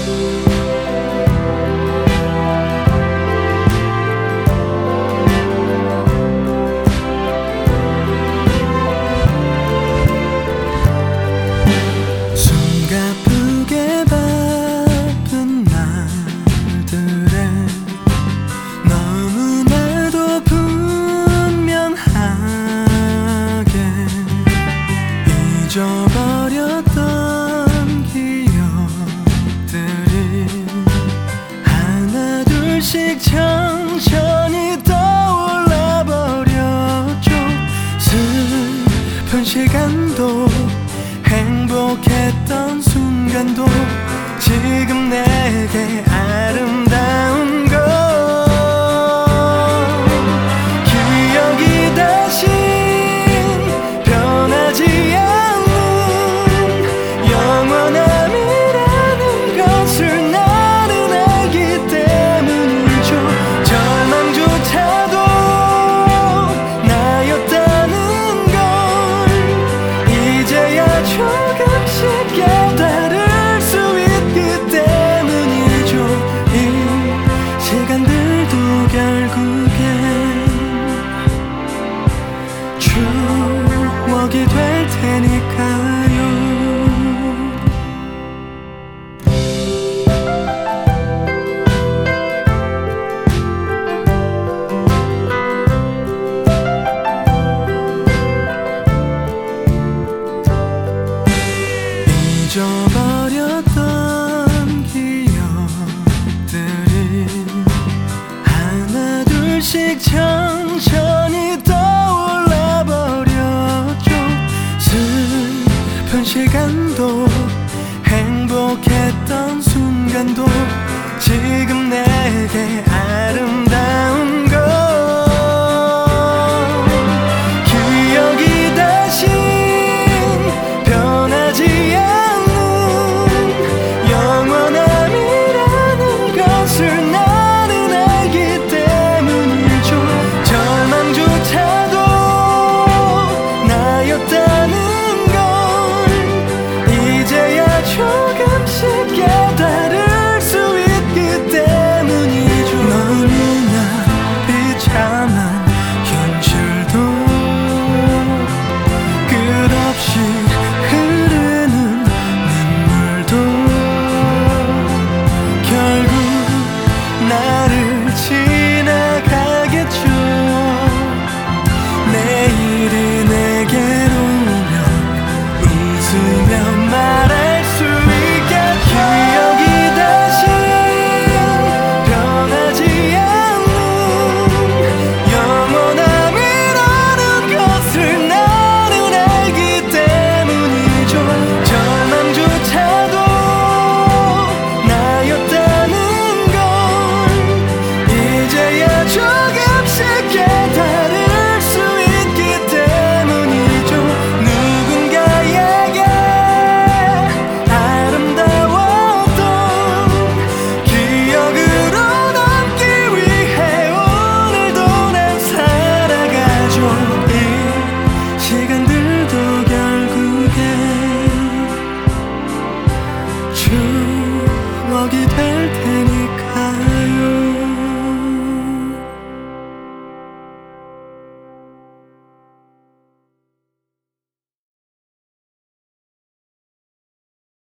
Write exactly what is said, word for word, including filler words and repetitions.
잊어버렸던 기억들이 하나 둘씩 천천히 떠올라 버렸죠. 슬픈 시간도 행복했던 순간도 지금 내게 아름다운 걸 기억이 다시 변하지 않는 영원함이라는 것을 나는 알기 때문이죠. 절망조차도 나였다는 걸 이제야 조금씩 깨달을 수 있기 때문이죠. 이 시간들도 결국엔 추억이 될 테니까요. 잊어버렸던 기억들이 하나 둘씩 천천히 떠올라 버렸죠. 슬픈 시간도 행복했던 순간도 지금 내게 아름다운 걸 기억이 다시 변하지 않는 영원함이라는 것을 나는 알기 때문이죠. 절망조차도 나였다는 걸 이제야 조금씩 깨달을 수 있기 때문이죠. 너무나 비참한 현실도 끝없이 흐르는 눈물도 결국 나를 지나가겠죠. 내일이 내게로 오면 웃으며 말할 수 있겠죠. 기억이 다시 변하지 않는 영원함이라는 것을 나는 알기 때문이죠. 절망조차도 나였다는 걸 이제야 조금씩 깨달을 수 있기 때문이죠. 누군가에게 아름다웠던 기억으로 남기 위해 오늘도 난 살아가죠. 이 시간들도 결국엔 추억이 될